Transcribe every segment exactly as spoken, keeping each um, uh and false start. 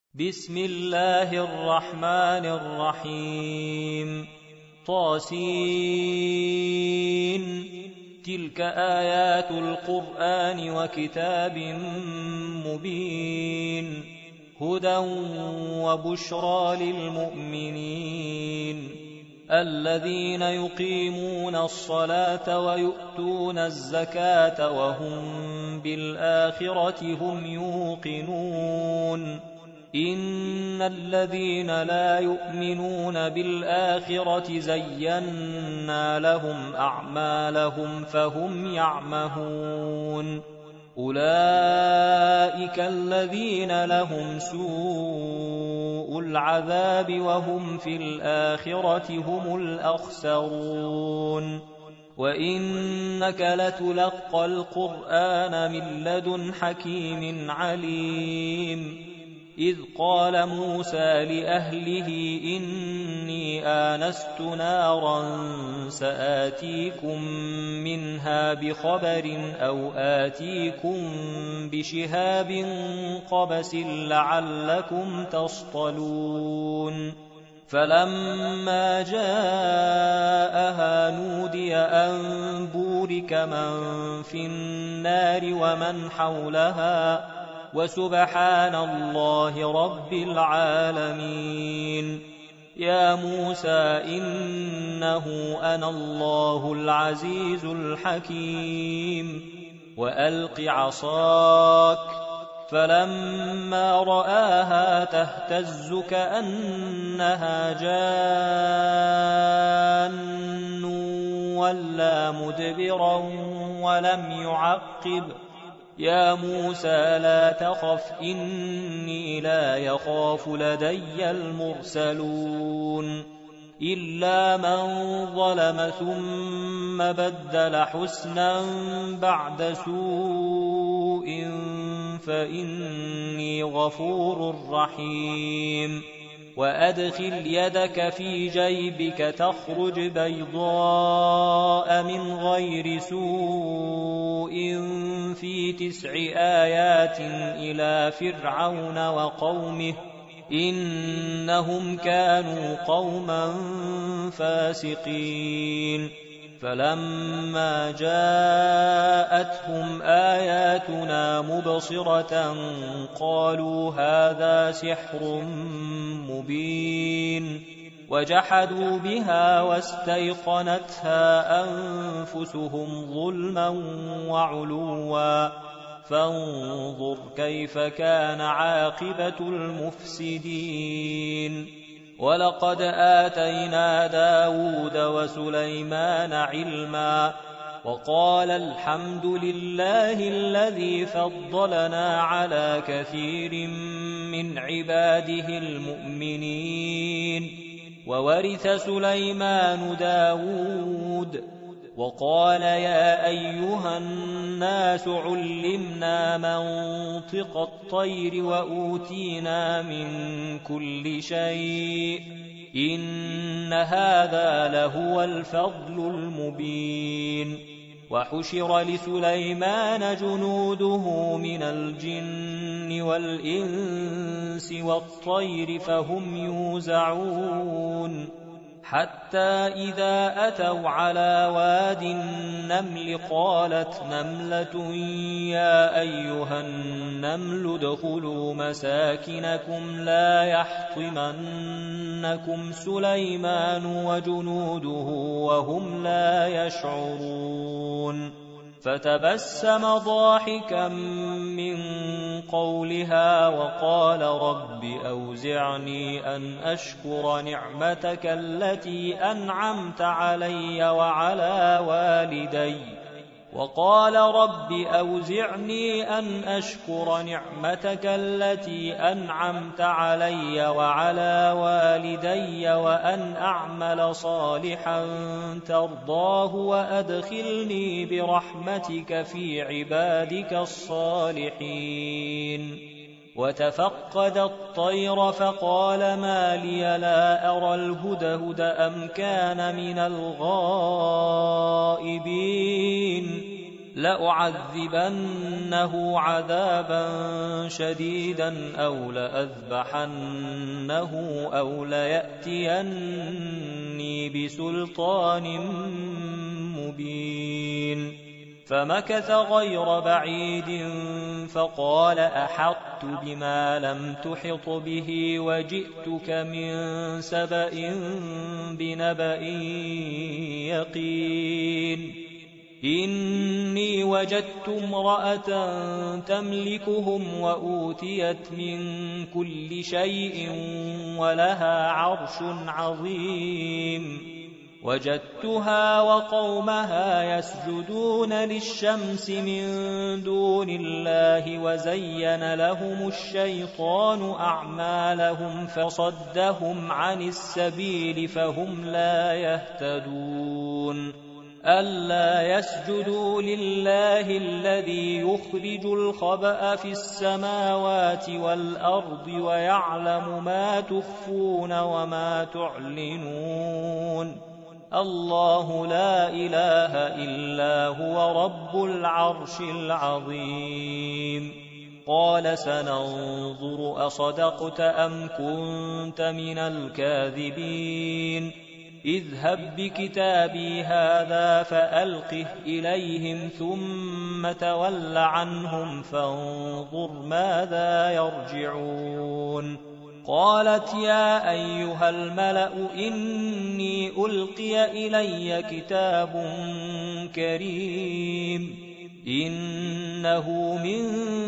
بسم الله الرحمن الرحيم. طاسين. تلك آيات القرآن وكتاب مبين، هدى وبشرى للمؤمنين الذين يقيمون الصلاة ويؤتون الزكاة وهم بالآخرة هم يوقنون. إن الذين لا يؤمنون بالآخرة زينا لهم أعمالهم فهم يعمهون. أولئك الذين لهم سوء العذاب وهم في الآخرة هم الأخسرون. وإنك لتلقى القرآن من لدن حكيم عليم. إذ قال موسى لأهله إني آنست نارا سآتيكم منها بخبر أو آتيكم بشهاب قبس لعلكم تصطلون. فلما جاءها نودي أن بورك من في النار ومن حولها وسبحان الله رب العالمين. يا موسى إنه أنا الله العزيز الحكيم. وألق عصاك. فلما رآها تهتز كأنها جان ولا مدبرا ولم يعقب. يا موسى لا تخف إني لا يخاف لدي المرسلون. إلا من ظلم ثم بدل حسنا بعد سوء فإني غفور رحيم. وأدخل يدك في جيبك تخرج بيضاء من غير سوء في تسع آيات إلى فرعون وقومه إنهم كانوا قوما فاسقين. فلما جاءتهم آياتنا مبصرة قالوا هذا سحر مبين. وجحدوا بها واستيقنتها أنفسهم ظلما وعلوا فانظر كيف كان عاقبة المفسدين. ولقد آتينا داود وسليمان علما وقال الحمد لله الذي فضلنا على كثير من عباده المؤمنين. وورث سليمان داود وقال يا أيها الناس علمنا منطق الطير وأوتينا من كل شيء إن هذا لهو الفضل المبين. وحشر لسليمان جنوده من الجن والإنس والطير فهم يوزعون. حتى إذا أتوا على واد النمل قالت نملة يا أيها النمل ادخلوا مساكنكم لا يحطمنكم سليمان وجنوده وهم لا يشعرون. فتبسم ضاحكا من قولها وقال رب أوزعني أن أشكر نعمتك التي أنعمت علي وعلى والدي وقال رب أوزعني أن أشكر نعمتك التي أنعمت علي وعلى والدي وأن أعمل صالحا ترضاه وأدخلني برحمتك في عبادك الصالحين. وتفقد الطير فقال ما لي لا أرى الهدهد أم كان من الغائبين. لأعذبنه عذابا شديدا أو لأذبحنه أو ليأتيني بسلطان مبين. فمكث غير بعيد فقال أحطت بما لم تحط به وجئتك من سبأ بنبأ يقين. إني وجدت امرأة تملكهم وأوتيت من كل شيء ولها عرش عظيم. وجدتها وقومها يسجدون للشمس من دون الله وزين لهم الشيطان أعمالهم فصدهم عن السبيل فهم لا يهتدون. ألا يسجدوا لله الذي يخرج الخبأ في السماوات والأرض ويعلم ما تخفون وما تعلنون. الله لا إله إلا هو رب العرش العظيم. قال سننظر أصدقت أم كنت من الكاذبين. اذهب بكتابي هذا فألقه إليهم ثم تول عنهم فانظر ماذا يرجعون. قالت يا أيها الملأ إني ألقي إلي كتاب كريم إنه من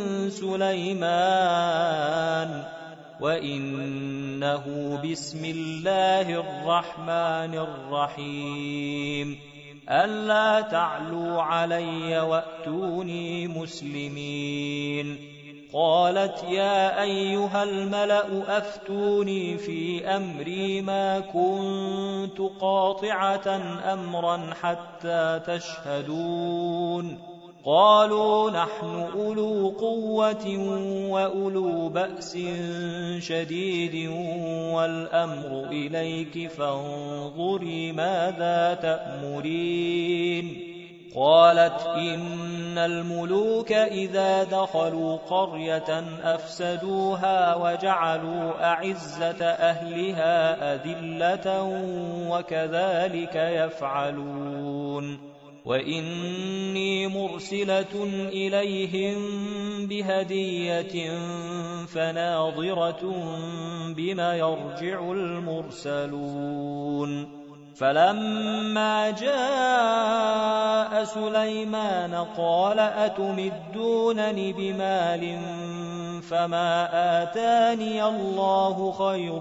سليمان وإنه بسم الله الرحمن الرحيم. ألا تعلوا علي وأتوني مسلمين. قالت يا أيها الملأ أفتوني في أمري ما كنت قاطعة أمرا حتى تشهدون. قالوا نحن أولو قوة وأولو بأس شديد والأمر إليك فانظري ماذا تأمرين. قالت إن الملوك إذا دخلوا قرية أفسدوها وجعلوا أعزة أهلها أذلة وكذلك يفعلون. وإني مرسلة إليهم بهدية فناظرة بما يرجع المرسلون. فلما جاء سليمان قال أتمدونني بمال فما آتاني الله خير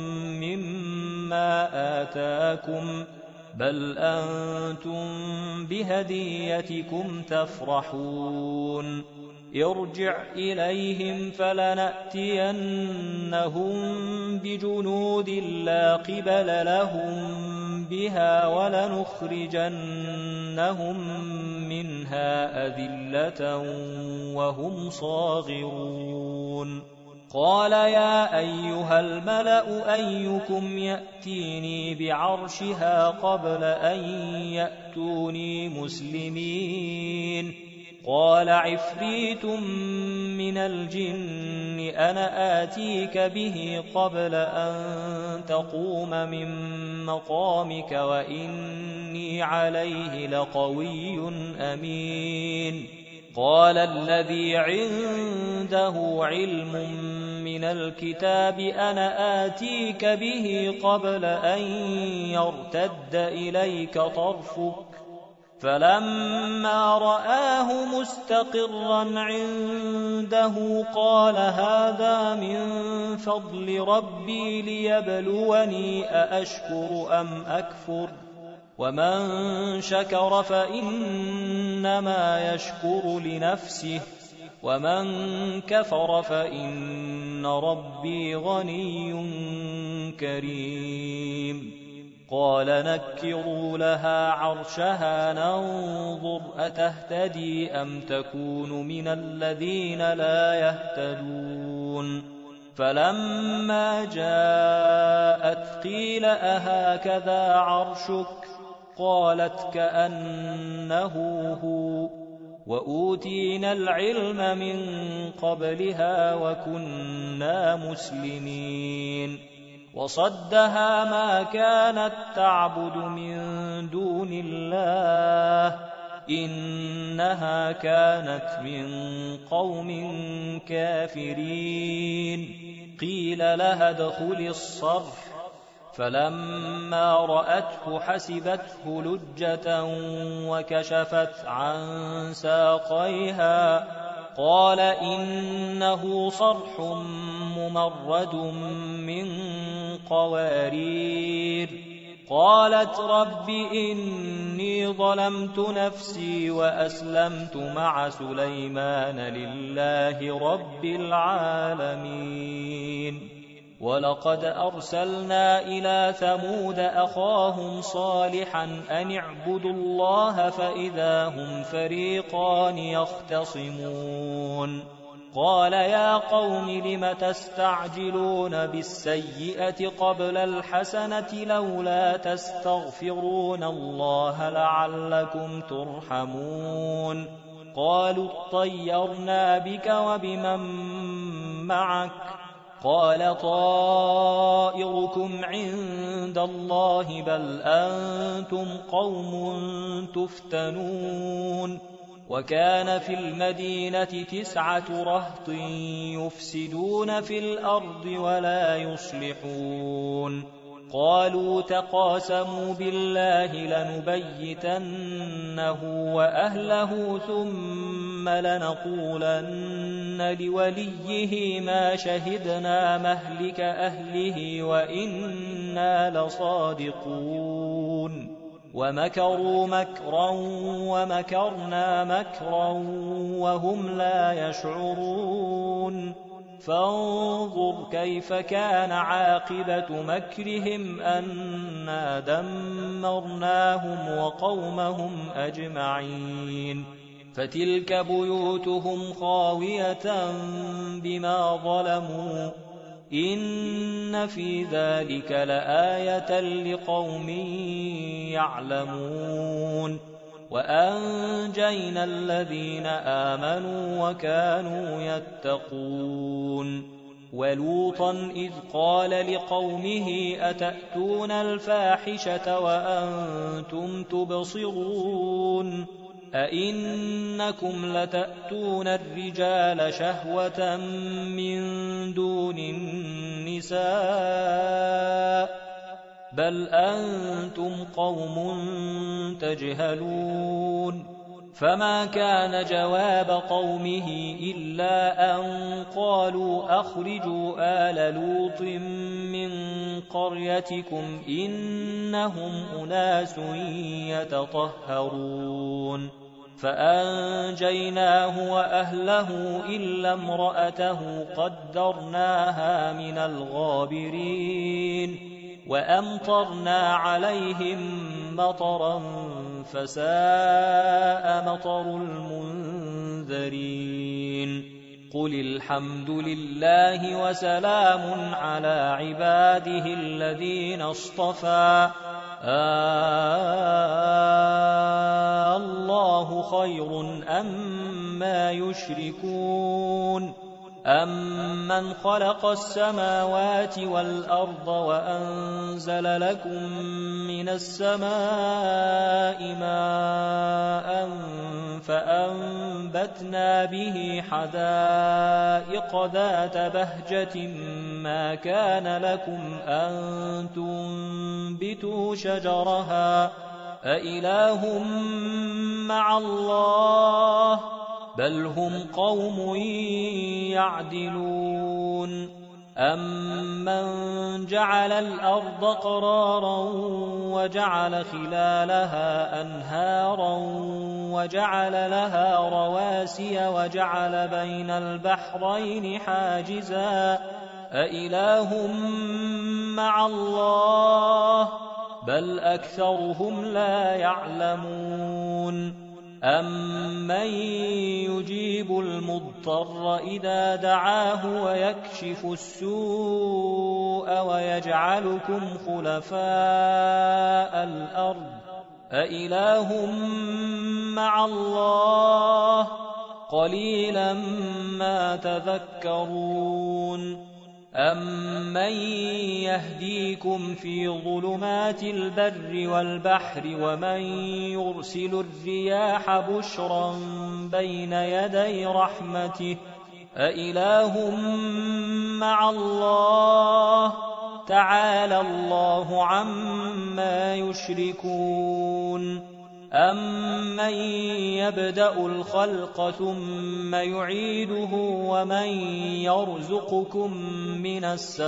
مما آتاكم بل أنتم بهديتكم تفرحون. ارجع إليهم فلنأتينهم بجنود لا قبل لهم بها ولنخرجنهم منها أذلة وهم صاغرون. قال يا أيها الملأ أيكم يأتيني بعرشها قبل أن يأتوني مسلمين. قال عفريت من الجن أنا آتيك به قبل أن تقوم من مقامك وإني عليه لقوي أمين. قال الذي عنده علم من الكتاب أنا آتيك به قبل أن يرتد إليك طرفك فلما رآه مستقرا عنده قال هذا من فضل ربي ليبلوني أأشكر أم أكفر ومن شكر فإنما يشكر لنفسه ومن كفر فإن ربي غني كريم. قال نكروا لها عرشها ننظر أتهتدي أم تكون من الذين لا يهتدون. فلما جاءت قيل أهكذا عرشك قالت كأنه هو وأوتينا العلم من قبلها وكنا مسلمين وصدها ما كانت تعبد من دون الله إنها كانت من قوم كافرين قيل لها ادخل الصرح فلما رأته حسبته لجة وكشفت عن ساقيها قال إنه صرح ممرد من قوارير قالت رب إني ظلمت نفسي وأسلمت مع سليمان لله رب العالمين ولقد أرسلنا إلى ثمود أخاهم صالحا أن اعبدوا الله فإذا هم فريقان يختصمون قال يا قوم لم تستعجلون بالسيئة قبل الحسنة لولا تستغفرون الله لعلكم ترحمون قالوا اطيرنا بك وبمن معك قال طائركم عند الله بل أنتم قوم تفتنون وكان في المدينة تسعة رهط يفسدون في الأرض ولا يصلحون قالوا تقاسموا بالله لنبيتنه وأهله ثم لنقولن لوليه ما شهدنا مهلك أهله وإنا لصادقون ومكروا مكرا ومكرنا مكرا وهم لا يشعرون فانظر كيف كان عاقبة مكرهم أنا دمرناهم وقومهم أجمعين فتلك بيوتهم خاوية بما ظلموا إن في ذلك لآية لقوم يعلمون وأنجينا الذين آمنوا وكانوا يتقون ولوطا إذ قال لقومه أتأتون الفاحشة وأنتم تبصرون أئنكم لتأتون الرجال شهوة من دون النساء بل أنتم قوم تجهلون فما كان جواب قومه إلا أن قالوا أخرجوا آل لوط من قريتكم إنهم أناس يتطهرون فأنجيناه وأهله إلا امرأته قدرناها من الغابرين وأمطرنا عليهم مطرا فساء مطر المنذرين قل الحمد لله وسلام على عباده الذين اصطفى آه الله خير أما يشركون أَمَّنْ خَلَقَ السَّمَاوَاتِ وَالْأَرْضَ وَأَنزَلَ لَكُم مِّنَ السَّمَاءِ مَاءً فَأَنبَتْنَا بِهِ حَدَائِقَ ذَاتَ بَهْجَةٍ مَّا كَانَ لَكُمْ أَن تُنبِتُوا شَجَرَهَا أَإِلَٰهٌ مَّعَ اللَّهِ بل هم قوم يعدلون أمن جعل الأرض قرارا وجعل خلالها أنهارا وجعل لها رواسي وجعل بين البحرين حاجزا أإله مع الله بل أكثرهم لا يعلمون أَمَّن يُجِيبُ المضطر إذا دعاه ويكشف السوء ويجعلكم خلفاء الأرض أإله مع الله قليلا ما تذكرون أمن يهديكم في ظلمات البر والبحر ومن يرسل الرياح بشرا بين يدي رحمته أإله مع الله تعالى الله عما يشركون أمن يبدأ الخلق ثم يعيده ومن يرزقكم من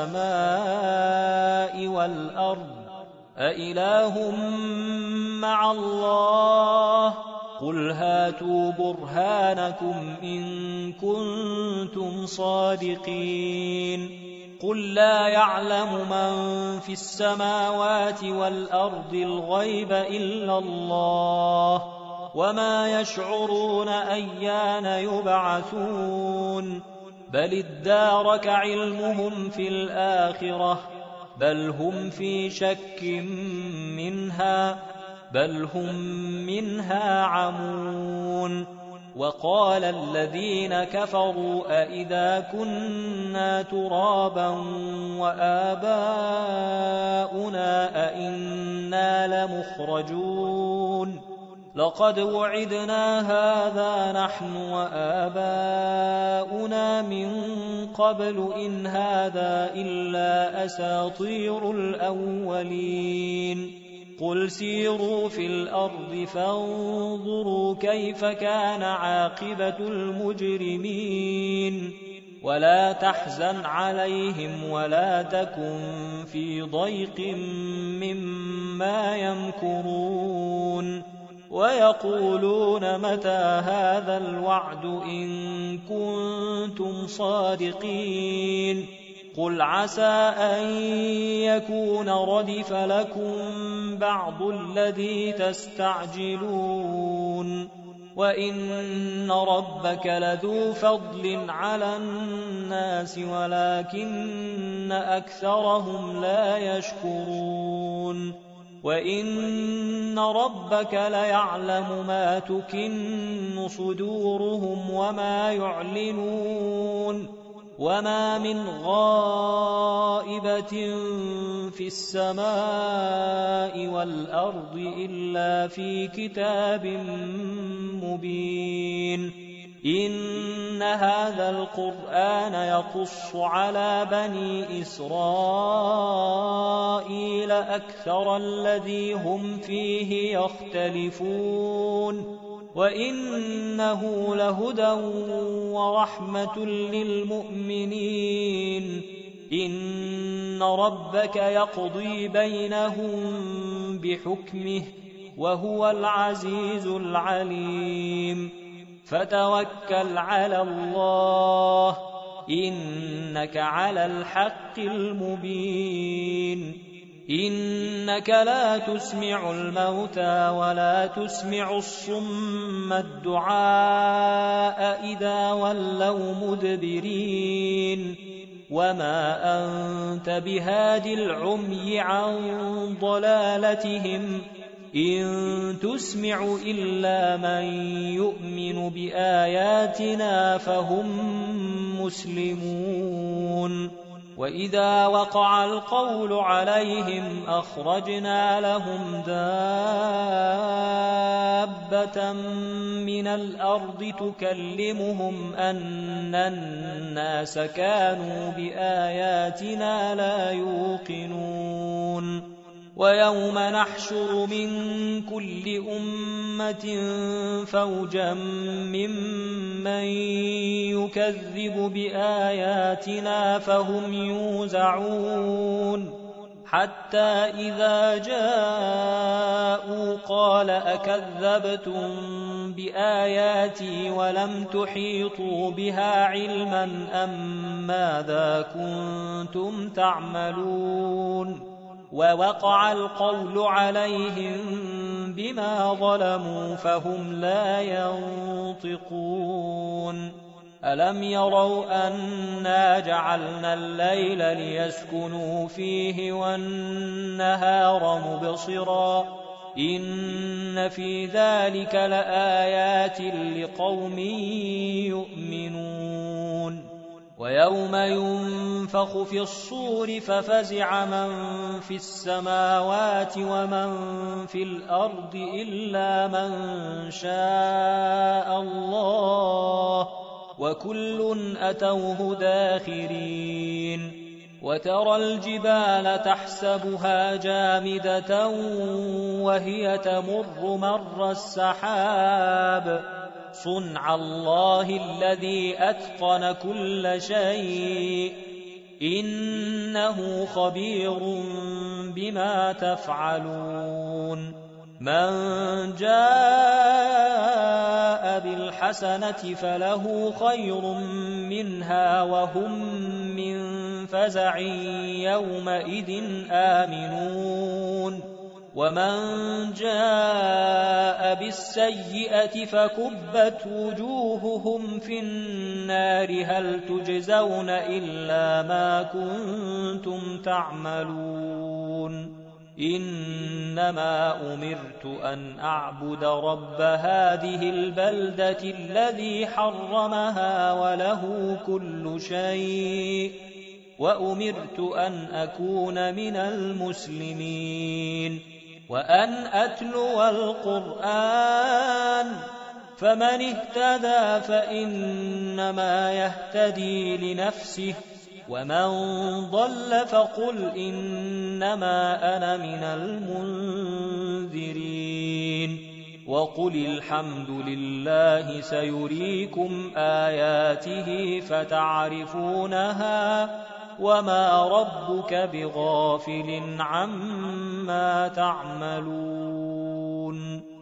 السماء والأرض أإله مع الله قل هاتوا برهانكم إن كنتم صادقين قل لا يعلم من في السماوات والأرض الغيب إلا الله وما يشعرون أيان يبعثون بل ادارك علمهم في الآخرة بل هم في شك منها بل هم منها عمون وقال الذين كفروا أئذا كنا ترابا وآباؤنا أئنا لمخرجون لقد وعدنا هذا نحن وآباؤنا من قبل إن هذا إلا أساطير الأولين قل سيروا في الأرض فانظروا كيف كان عاقبة المجرمين ولا تحزن عليهم ولا تكن في ضيق مما يمكرون ويقولون متى هذا الوعد إن كنتم صادقين قل عسى أن يكون ردف لكم بعض الذي تستعجلون وإن ربك لذو فضل على الناس ولكن أكثرهم لا يشكرون وإن ربك ليعلم ما تكن صدورهم وما يعلنون وما من غائبة في السماء والأرض إلا في كتاب مبين إن هذا القرآن يقص على بني إسرائيل أكثر الذي هم فيه يختلفون وإنه لهدى ورحمة للمؤمنين إن ربك يقضي بينهم بحكمه وهو العزيز العليم فتوكل على الله إنك على الحق المبين إنك لا تسمع الموتى ولا تسمع الصم الدعاء إذا ولوا مدبرين وما أنت بهاد العمي عن ضلالتهم إن تسمع إلا من يؤمن بآياتنا فهم مسلمون وإذا وقع القول عليهم أخرجنا لهم دابة من الأرض تكلمهم أن الناس كانوا بآياتنا لا يوقنون ويوم نحشر من كل أمة فوجا ممن يكذب بآياتنا فهم يوزعون حتى إذا جاءوا قال أكذبتم بآياتي ولم تحيطوا بها علما أم ماذا كنتم تعملون ووقع القول عليهم بما ظلموا فهم لا ينطقون ألم يروا أنا جعلنا الليل ليسكنوا فيه والنهار مبصرا إن في ذلك لآيات لقوم يؤمنون ويوم ينفخ في الصور ففزع من في السماوات ومن في الأرض إلا من شاء الله وكل أتوه داخرين وترى الجبال تحسبها جامدة وهي تمر مر السحاب صنع الله الذي أتقن كل شيء إنه خبير بما تفعلون من جاء بالحسنة فله خير منها وهم من فزع يومئذ آمنون ومن جاء بالسيئة فكبت وجوههم في النار هل تجزون إلا ما كنتم تعملون إنما أمرت أن أعبد رب هذه البلدة الذي حرمها وله كل شيء وأمرت أن أكون من المسلمين وأن أتلو القرآن فمن اهتدى فإنما يهتدي لنفسه ومن ضل فقل إنما أنا من المنذرين وقل الحمد لله سيريكم آياته فتعرفونها وما ربك بغافل عما تعملون